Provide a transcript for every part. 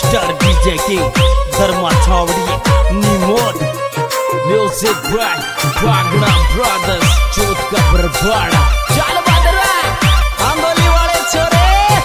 Star DJ King, Dharma Chowdi, Nimod, Music Brand, Wagner Brothers, Chut का बरबाड़ा। चल बदरा, आंदोली वाले छोरे।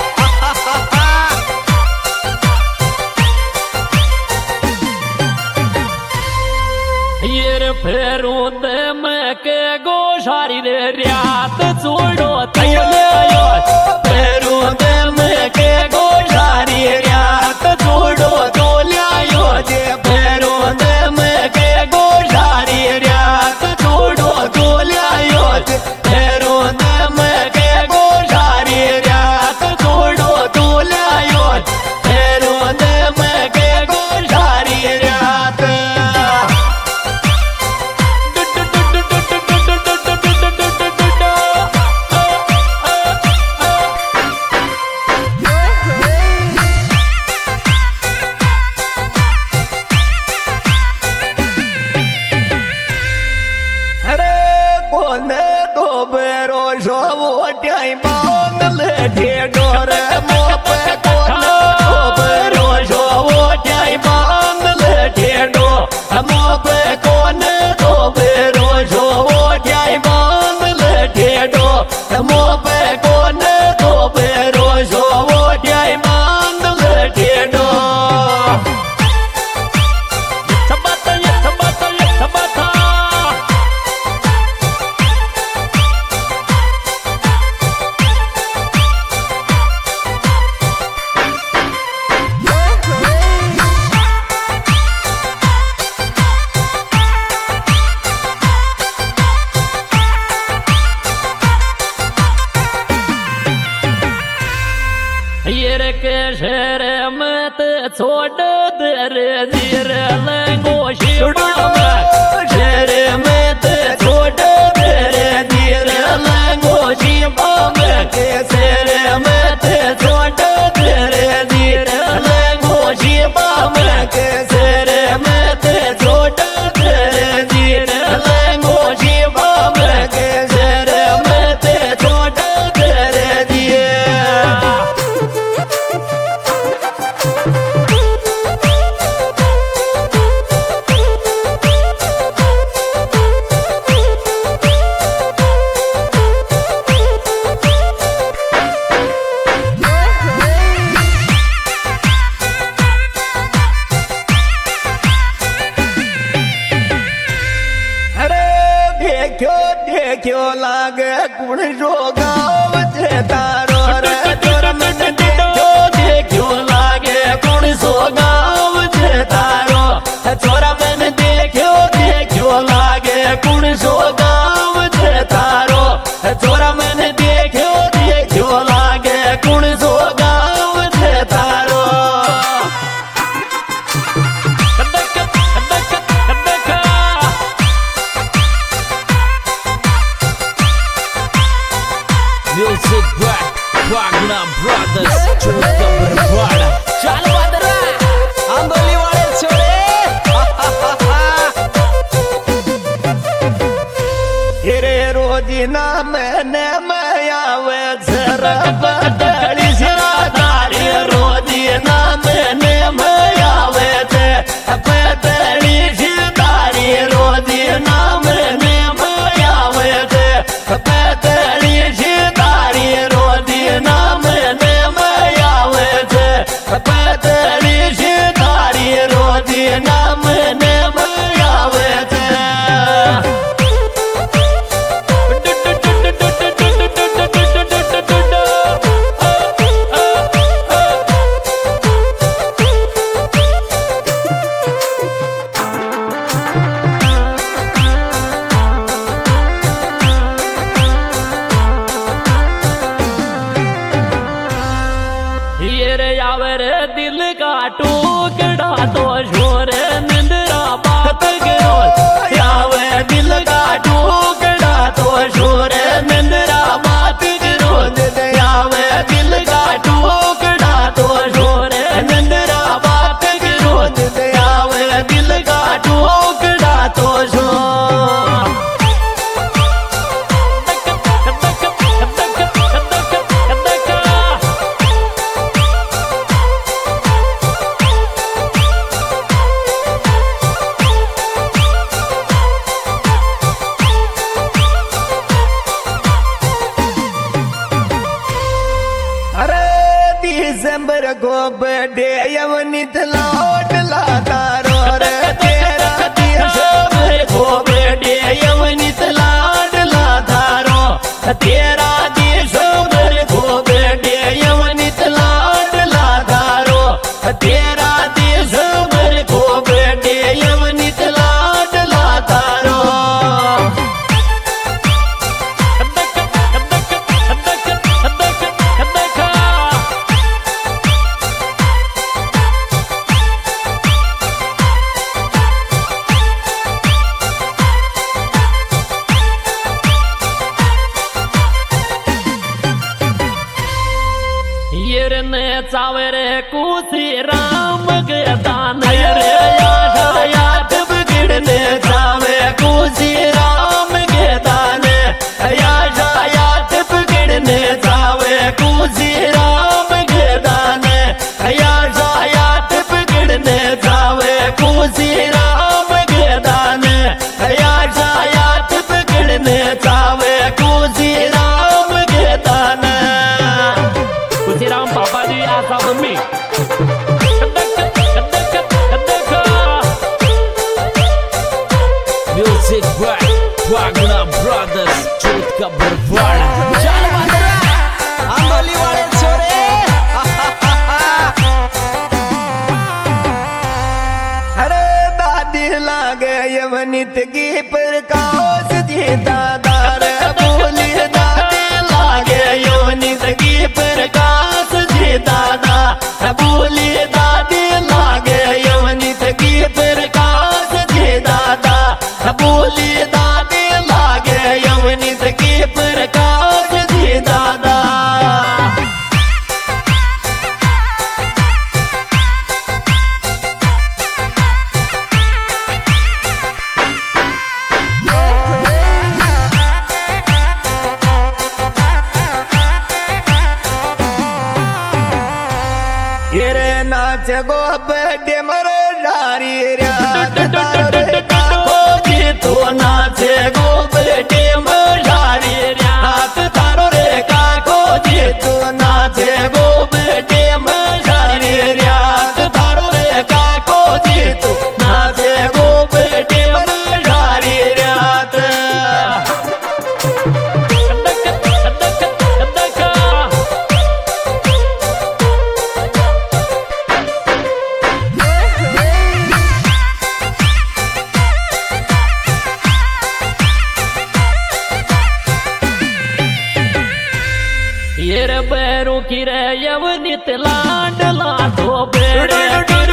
ये रे फेरों दे मैं के गोशारी रे रियात छोड़ो तैले आयो। फेरों दे मैं के गोशारी रियात छोड़ो तोले आयो। जे फेरों दे मैं के गोशारी रियात छोड़ो तोले आयो। फेरों दे मैं के गोशारी रियात छोड़ो तोले आयो। फेरों दे मैं के गोशारी रियात। के शहर में छोड़ दे रे धीर लेंगो शिवड़ा में। शहर में छोड़ दे रे धीर लेंगो शिवा में। के शहर में छोड़ दे रे धीर लेंगो शिवा में। के शहर में छोड़ दे रे धीर लेंगो शिवा में। के शहर में छोड़ दे रे धीर। क्यों लागे कुण जो गाँव जे तारो रे तोर मन देखो लागे कुण सो गाँव जे तारो। छोरा मन देखो लागे कुण सो गाँव जे तारो। छोरा मन देखो लागे कुण सो गाँव जे तारो। Music Brand, Wagner Brothers, Chut का बरबाड़ा। चल बदरा, आंदोली वाले छोरे। हिरे रोजिना मैंने मैं आवे जरा बदली जरा दारी। रोजिना मैंने मैं आवे थे बदली दारी। रोजिना मैंने मैं आवे थे बदली दारी। रोजिना मैंने मैं आवे थे बदली दारी। रोजिना मैंने मैं आवे थे। को बर्थडे यवनित लाडला तारो रे तेरा दिसंबर को बर्थडे यवनित लाडला तारो तेरा दिसंबर को बर्थडे यवनित लाडला तारो तेरा दिसंबर को बर्थडे यवनित लाडला तारो चावरे कुसी राम गदान रे याद बिगड़ने चावे कुसी राम गदान याद बिगड़ने चावे कुसी राम गदान याद बिगड़ने चावे कुसी राम गदान याद बिगड़ने चावे कुसी राम गदान कुसी राम पापा जी आशा मम्मी Music by Wagner Brothers चोटका बरवाड़ा चल बंदरा आंदोली वाले छोरे अरे दादी लागे यवनित की प्रकाश जी दादार बोली दादी लागे यवनित की प्रकाश जी दादा बोली दादी लागे यवनित की प्रकाश जी दादा बोली दादी लागे यवनित की प्रकाश जी दादा येरे नाच गो बर्थडे मरे डारी रात तारे काको जी तो नाचे गो बर्थडे मरे डारी रात तारो रे काको जी तो नाचे गो बर्थडे मरे डारी रात तारो रे काको जी तो नाचे गो बर्थडे मरे डारी रात येर बैरू की रे यवनित लाडला तो बेड़े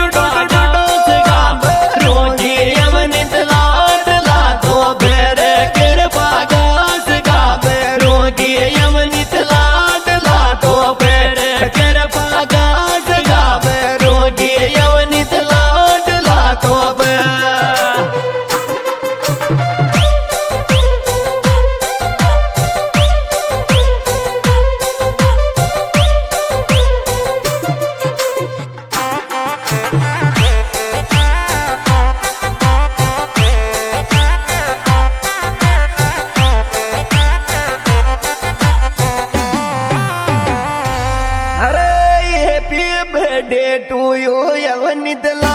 रोजी यवनित लाडला तो बेड़े कृपा गास गावे रोगी यवनित लाडला तो बेड़े कृपा गास गावे रोगी यवनित लाडला तो बेड़े हैप्पी बर्थडे टू यू यवनित